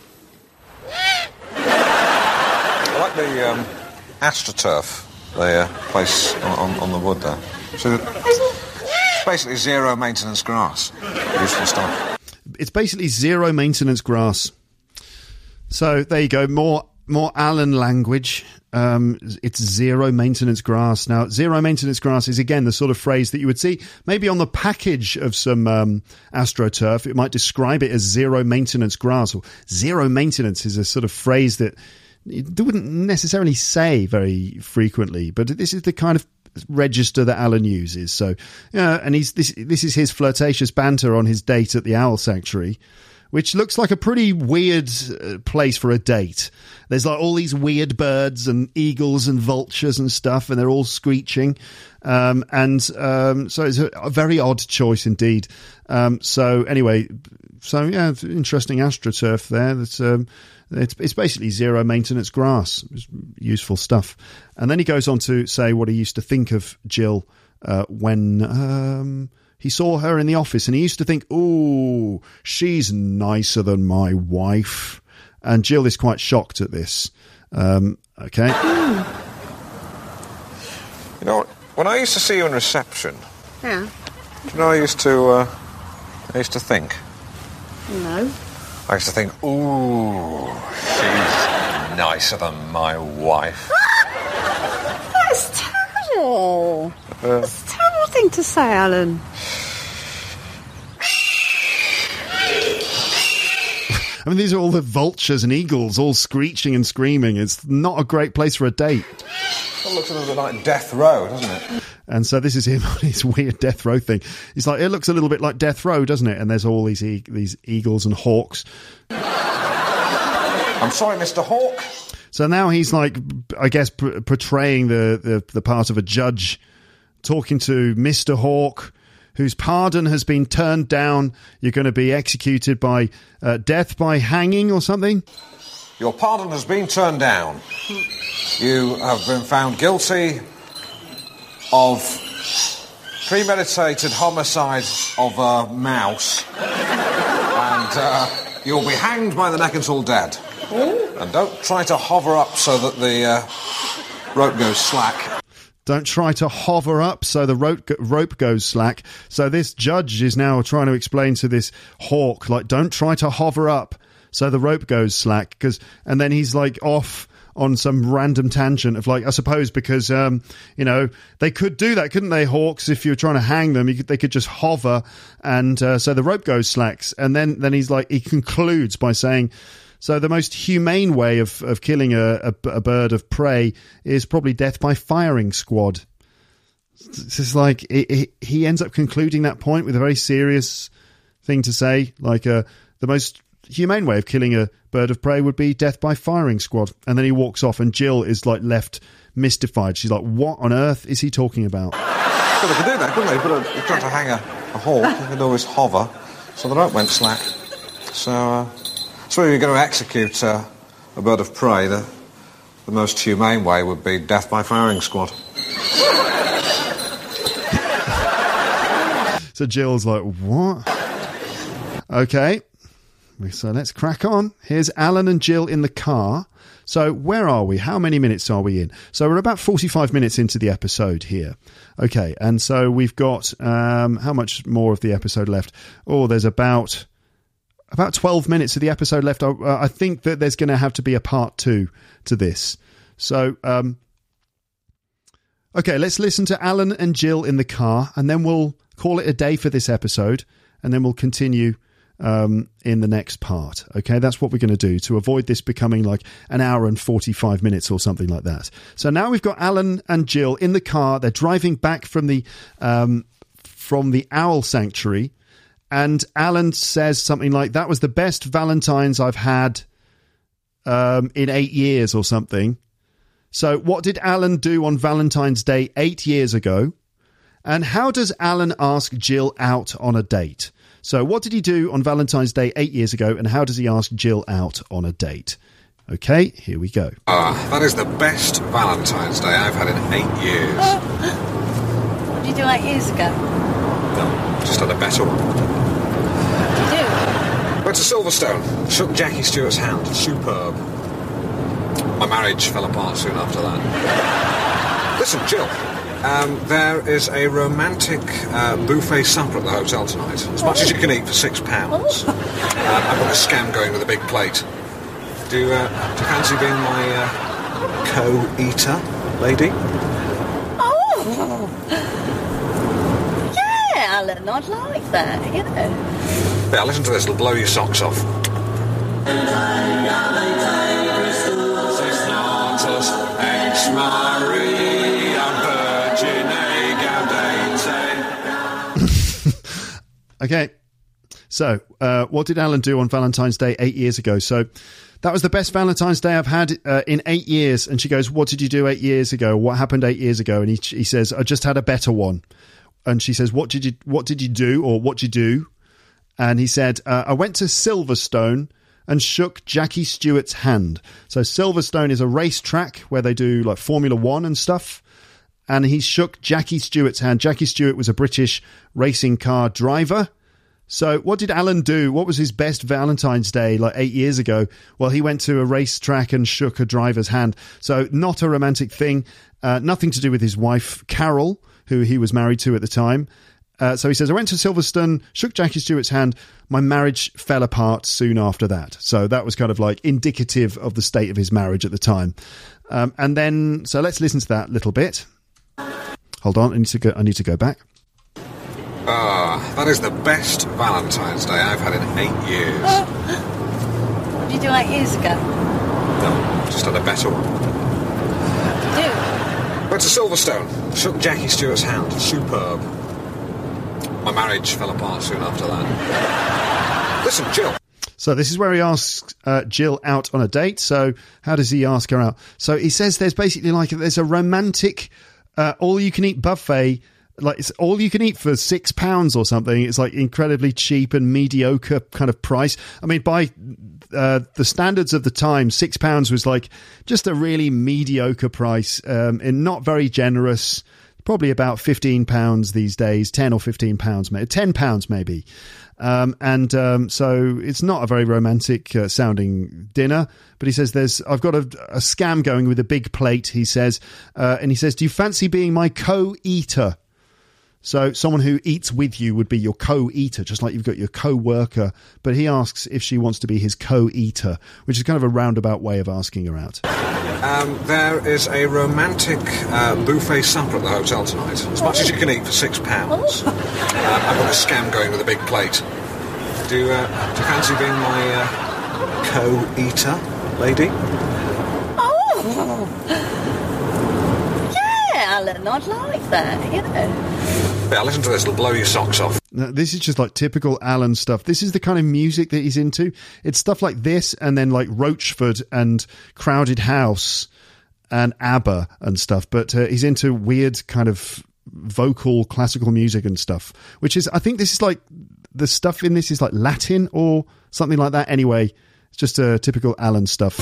like the AstroTurf, the place on the wood there. So it's basically zero maintenance grass. Useful stuff. It's basically zero maintenance grass. So there you go, more Alan language. It's zero maintenance grass. Now, zero maintenance grass is, again, the sort of phrase that you would see maybe on the package of some AstroTurf. It might describe it as zero maintenance grass, or zero maintenance is a sort of phrase that you wouldn't necessarily say very frequently, but this is the kind of register that Alan uses. So, and this is his flirtatious banter on his date at the Owl Sanctuary, which looks like a pretty weird place for a date. There's like all these weird birds and eagles and vultures and stuff, and they're all screeching. So it's a very odd choice indeed. So anyway, interesting AstroTurf there. It's basically zero maintenance grass. It's useful stuff. And then he goes on to say what he used to think of Jill when he saw her in the office, and he used to think, ooh, she's nicer than my wife. And Jill is quite shocked at this. Okay. You know, when I used to see you in reception... Yeah. Do you know I used to think? No. I used to think, ooh, she's nicer than my wife. That's terrible. That's a terrible thing to say, Alan. I mean, these are all the vultures and eagles all screeching and screaming. It's not a great place for a date. It looks a little bit like Death Row, doesn't it? And so this is him on his weird Death Row thing. He's like, it looks a little bit like Death Row, doesn't it? And there's all these eagles and hawks. I'm sorry, Mr. Hawke. So now he's like, I guess, portraying the part of a judge, talking to Mr. Hawke, whose pardon has been turned down. You're going to be executed by death by hanging or something. Your pardon has been turned down. You have been found guilty of premeditated homicide of a mouse. And you'll be hanged by the neck until dead. And don't try to hover up so that the rope goes slack. Don't try to hover up so the rope goes slack. So this judge is now trying to explain to this hawk, like, don't try to hover up so the rope goes slack. And then he's like off on some random tangent of like, I suppose because, they could do that, couldn't they, hawks? If you're trying to hang them, they could just hover and so the rope goes slacks. And then he's like, he concludes by saying, so the most humane way of killing a bird of prey is probably death by firing squad. It's just like he ends up concluding that point with a very serious thing to say, like the most humane way of killing a bird of prey would be death by firing squad. And then he walks off, and Jill is like left mystified. She's like, what on earth is he talking about? Well, they could do that, couldn't they? But if you tried to hang a hawk, you could always hover so the rope went slack. So if you're going to execute a bird of prey, the most humane way would be death by firing squad. So Jill's like, what? Okay, so let's crack on. Here's Alan and Jill in the car. So where are we? How many minutes are we in? So we're about 45 minutes into the episode here. Okay, and so we've got how much more of the episode left? Oh, there's about about 12 minutes of the episode left. I think that there's going to have to be a part 2 to this. So, okay, let's listen to Alan and Jill in the car, and then we'll call it a day for this episode, and then we'll continue in the next part. Okay, that's what we're going to do to avoid this becoming like an hour and 45 minutes or something like that. So now we've got Alan and Jill in the car. They're driving back from the owl sanctuary, and Alan says something like, "That was the best Valentine's I've had in 8 years," or something. So what did Alan do on Valentine's Day 8 years ago? And how does Alan ask Jill out on a date? So what did he do on Valentine's Day 8 years ago, and how does he ask Jill out on a date? Okay, here we go. That is the best Valentine's Day I've had in 8 years. What did you do 8 years ago? No, just had a better one. What did you do? Went to Silverstone, shook Jackie Stewart's hand. Superb. My marriage fell apart soon after that. Listen, Jill, there is a romantic buffet supper at the hotel tonight. As much as you can eat for £6. I've got a scam going with a big plate. Do you fancy being my co-eater, lady? Oh! Yeah, Alan, I'd like that, you know. Yeah, listen to this, it'll blow your socks off. Ex Maria Virgine Gaudete. Okay, so what did Alan do on Valentine's Day 8 years ago? So that was the best Valentine's Day I've had in 8 years. And she goes, "What did you do 8 years ago? What happened 8 years ago?" And he says, "I just had a better one." And she says, what did you do, or what'd you do? And he said, "I went to Silverstone and shook Jackie Stewart's hand." So Silverstone is a racetrack where they do like Formula One and stuff. And he shook Jackie Stewart's hand. Jackie Stewart was a British racing car driver. So what did Alan do? What was his best Valentine's Day like 8 years ago? Well, he went to a racetrack and shook a driver's hand. So not a romantic thing. Nothing to do with his wife, Carol, who he was married to at the time. So he says, "I went to Silverstone, shook Jackie Stewart's hand. My marriage fell apart soon after that." So that was kind of like indicative of the state of his marriage at the time. And then, so let's listen to that little bit. Hold on, I need to go back. That is the best Valentine's Day I've had in 8 years. What did you do 8 years ago? No, just had a better one. What did you do? Went to Silverstone, shook Jackie Stewart's hand. Superb. My marriage fell apart soon after that. Listen, Jill. So this is where he asks Jill out on a date. So how does he ask her out? So he says there's basically like there's a romantic all-you-can-eat buffet. Like it's all you can eat for £6 or something. It's like incredibly cheap and mediocre kind of price. I mean, by the standards of the time, £6 was like just a really mediocre price and not very generous. Probably about £15 these days, £10 or £15, maybe £10 maybe. So it's not a very romantic sounding dinner. But he says I've got a scam going with a big plate. He says, and he says, "Do you fancy being my co-eater?" So someone who eats with you would be your co-eater, just like you've got your co-worker. But he asks if she wants to be his co-eater, which is kind of a roundabout way of asking her out. There is a romantic buffet supper at the hotel tonight. As much as you can eat for £6. I've got a scam going with a big plate. Do you fancy being my co-eater, lady? Oh! Yeah, Alan, I'd like that, you know. Yeah, listen to this, it'll blow your socks off. Now, this is just like typical Alan stuff. This is the kind of music that he's into. It's stuff like this and then like Roachford and Crowded House and ABBA and stuff. But he's into weird kind of vocal classical music and stuff, which is, I think this is like, the stuff in this is like Latin or something like that. Anyway, it's just typical Alan stuff.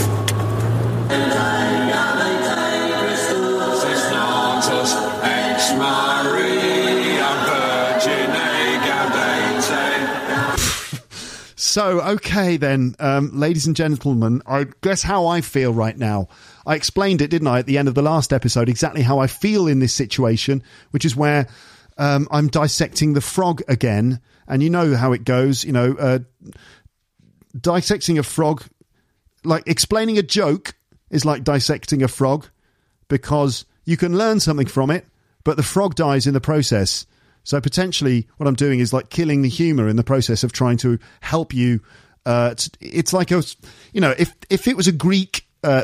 So, okay then, ladies and gentlemen, I guess how I feel right now. I explained it, didn't I, at the end of the last episode, exactly how I feel in this situation, which is where I'm dissecting the frog again. And you know how it goes, you know, dissecting a frog, like explaining a joke is like dissecting a frog, because you can learn something from it, but the frog dies in the process. So potentially what I'm doing is like killing the humour in the process of trying to help you. It's like if it was a Greek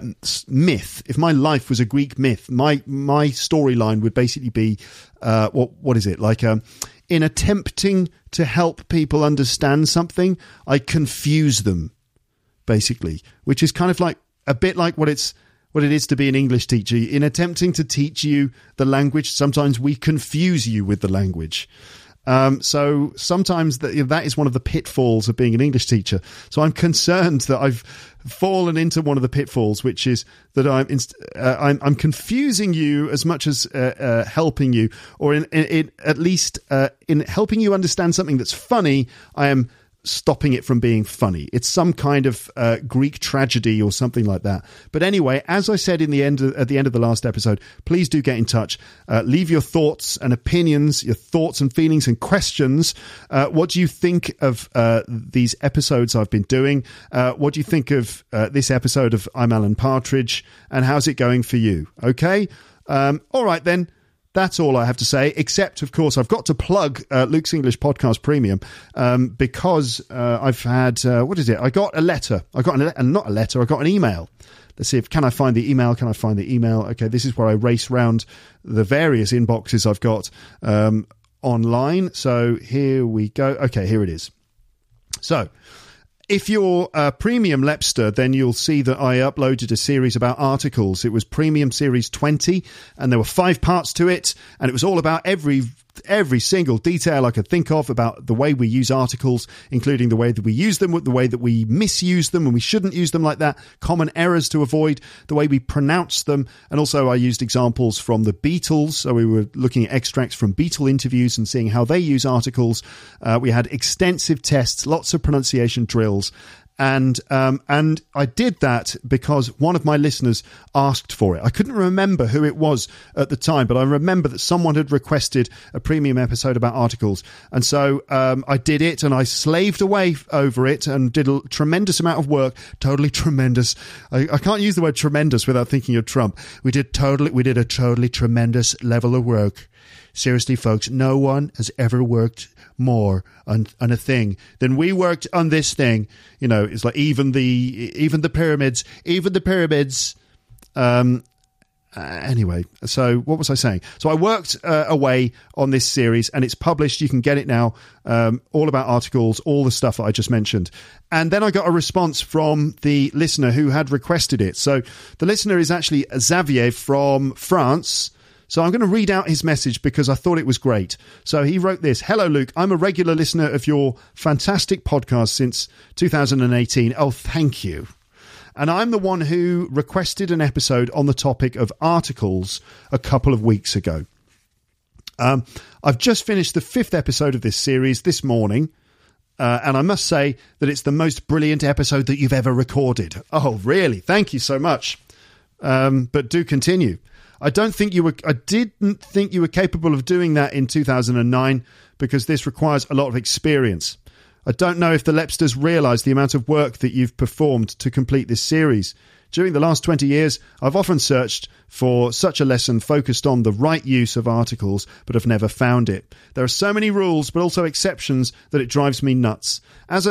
myth, if my life was a Greek myth, my storyline would basically be what is it like? In attempting to help people understand something, I confuse them, basically, which is kind of like a bit like what it is to be an English teacher. In attempting to teach you the language, sometimes we confuse you with the language. So sometimes that is one of the pitfalls of being an English teacher. So I'm concerned that I've fallen into one of the pitfalls, which is that I'm confusing you as much as helping you, or in at least in helping you understand something that's funny. I am stopping it from being funny. It's some kind of Greek tragedy or something like that. But anyway, as I said at the end of the last episode, please do get in touch. Leave your thoughts and opinions, your thoughts and feelings and questions. What do you think of these episodes I've been doing? What do you think of this episode of I'm Alan Partridge? And how's it going for you? Okay? All right then. That's all I have to say, except, of course, I've got to plug Luke's English Podcast Premium because I've had, what is it? I got a letter. I got an email. Let's see can I find the email? Can I find the email? Okay, this is where I race round the various inboxes I've got online. So here we go. Okay, here it is. So if you're a premium Lepster, then you'll see that I uploaded a series about articles. It was Premium Series 20, and there were 5 parts to it, and it was all about every single detail I could think of about the way we use articles, including the way that we use them, the way that we misuse them when we shouldn't use them like that, common errors to avoid, the way we pronounce them, and also I used examples from the Beatles. So we were looking at extracts from Beatle interviews and seeing how they use articles. We had extensive tests, lots of pronunciation drills. And I did that because one of my listeners asked for it. I couldn't remember who it was at the time, but I remember that someone had requested a premium episode about articles. And so I did it, and I slaved away over it and did a tremendous amount of work. Totally tremendous. I can't use the word tremendous without thinking of Trump. We did a totally tremendous level of work. Seriously, folks, no one has ever worked more on a thing than we worked on this thing. You know, it's like even the pyramids. Anyway, so what was I saying? So I worked away on this series, and it's published. You can get it now. All about articles, all the stuff that I just mentioned. And then I got a response from the listener who had requested it. So the listener is actually Xavier from France. So I'm going to read out his message because I thought it was great. So he wrote this. Hello, Luke. I'm a regular listener of your fantastic podcast since 2018. Oh, thank you. And I'm the one who requested an episode on the topic of articles a couple of weeks ago. I've just finished the 5th episode of this series this morning. And I must say that it's the most brilliant episode that you've ever recorded. Oh, really? Thank you so much. But do continue. I didn't think you were capable of doing that in 2009 because this requires a lot of experience. I don't know if the Lepsters realise the amount of work that you've performed to complete this series. During the last 20 years, I've often searched for such a lesson focused on the right use of articles, but have never found it. There are so many rules, but also exceptions, that it drives me nuts. As a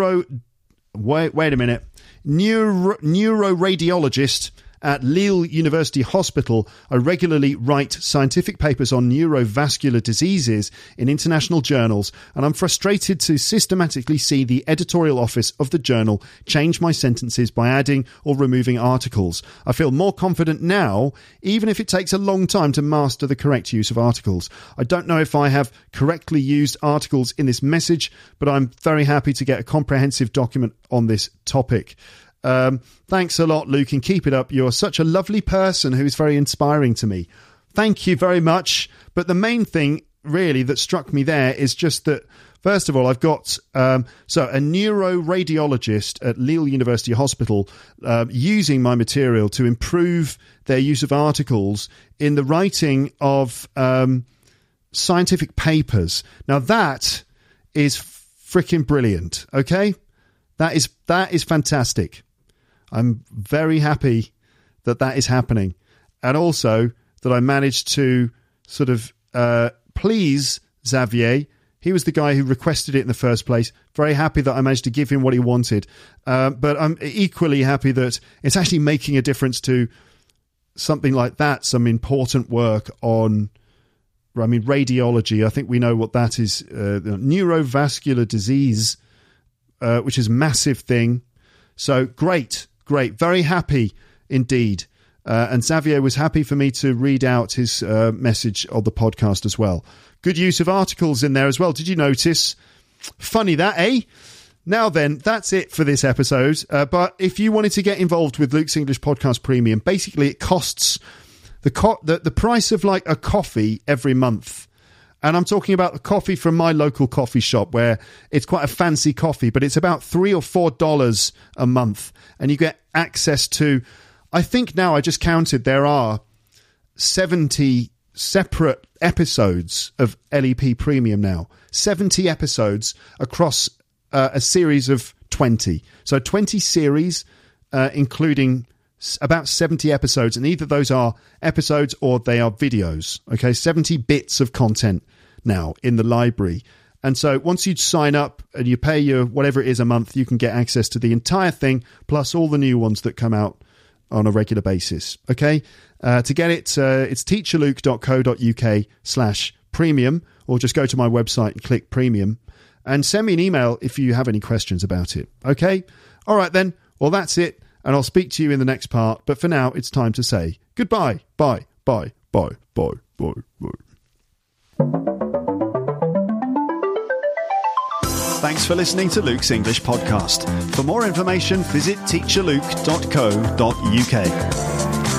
neuroradiologist at Lille University Hospital, I regularly write scientific papers on neurovascular diseases in international journals, and I'm frustrated to systematically see the editorial office of the journal change my sentences by adding or removing articles. I feel more confident now, even if it takes a long time to master the correct use of articles. I don't know if I have correctly used articles in this message, but I'm very happy to get a comprehensive document on this topic. Thanks a lot, Luke, and keep it up. You're such a lovely person who is very inspiring to me. Thank you very much. But the main thing really that struck me there is just that, first of all, I've got a neuroradiologist at Lille University Hospital using my material to improve their use of articles in the writing of scientific papers. Now that is freaking brilliant, okay? That is fantastic. I'm very happy that is happening. And also that I managed to sort of please Xavier. He was the guy who requested it in the first place. Very happy that I managed to give him what he wanted. But I'm equally happy that it's actually making a difference to something like that, some important work on, radiology. I think we know what that is. Neurovascular disease, which is a massive thing. So great. Very happy indeed. And Xavier was happy for me to read out his message on the podcast as well. Good use of articles in there as well. Did you notice? Funny that, eh? Now then, that's it for this episode. But if you wanted to get involved with Luke's English Podcast Premium, basically it costs the price of like a coffee every month. And I'm talking about the coffee from my local coffee shop where it's quite a fancy coffee, but it's about $3 or $4 a month. And you get access to, I think now I just counted, there are 70 separate episodes of LEP Premium now. 70 episodes across a series of 20. So 20 series, including about 70 episodes. And either those are episodes or they are videos. Okay, 70 bits of content now in the library. And so once you sign up and you pay your whatever it is a month, you can get access to the entire thing, plus all the new ones that come out on a regular basis. Okay, to get it, it's teacherluke.co.uk/premium, or just go to my website and click premium and send me an email if you have any questions about it. Okay, all right then. Well, that's it, and I'll speak to you in the next part. But for now, it's time to say goodbye. Bye. Thanks for listening to Luke's English Podcast. For more information, visit teacherluke.co.uk.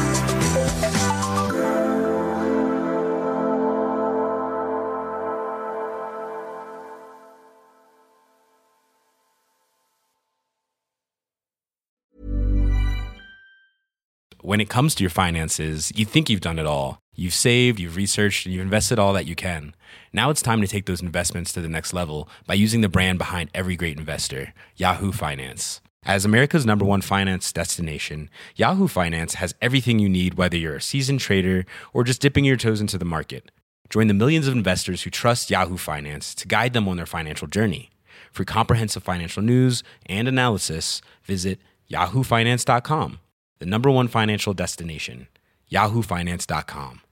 When it comes to your finances, you think you've done it all. You've saved, you've researched, and you've invested all that you can. Now it's time to take those investments to the next level by using the brand behind every great investor, Yahoo Finance. As America's #1 finance destination, Yahoo Finance has everything you need, whether you're a seasoned trader or just dipping your toes into the market. Join the millions of investors who trust Yahoo Finance to guide them on their financial journey. For comprehensive financial news and analysis, visit yahoofinance.com. The #1 financial destination, yahoofinance.com.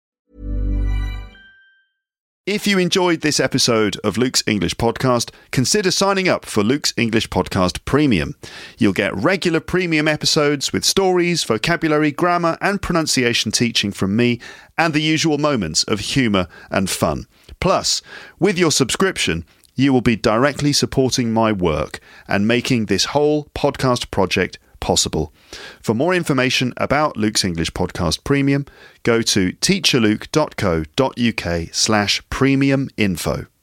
If you enjoyed this episode of Luke's English Podcast, consider signing up for Luke's English Podcast Premium. You'll get regular premium episodes with stories, vocabulary, grammar, and pronunciation teaching from me, and the usual moments of humour and fun. Plus, with your subscription, you will be directly supporting my work and making this whole podcast project possible. For more information about Luke's English Podcast Premium, go to teacherluke.co.uk/premium info.